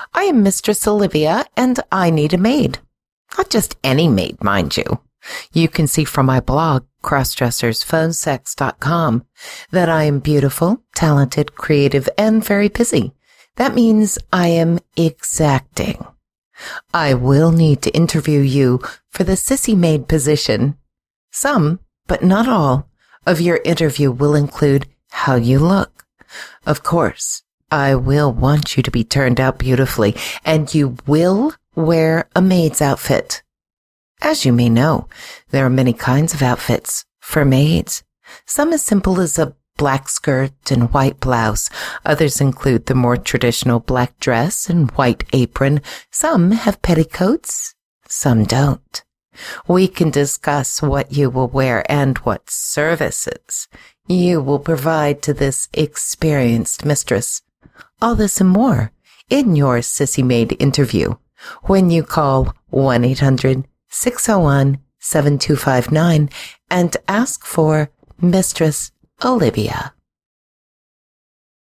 I am Mistress Olivia, and I need a maid. Not just any maid, mind you. You can see from my blog, crossdressersphonesex.com, that I am beautiful, talented, creative, and very busy. That means I am exacting. I will need to interview you for the sissy maid position. Some, but not all, of your interview will include how you look. Of course, I will want you to be turned out beautifully, and you will wear a maid's outfit. As you may know, there are many kinds of outfits for maids. Some as simple as a black skirt and white blouse. Others include the more traditional black dress and white apron. Some have petticoats, some don't. We can discuss what you will wear and what services you will provide to this experienced mistress. All this and more in your Sissy Maid interview when you call 1-800-601-7259 and ask for Mistress Olivia.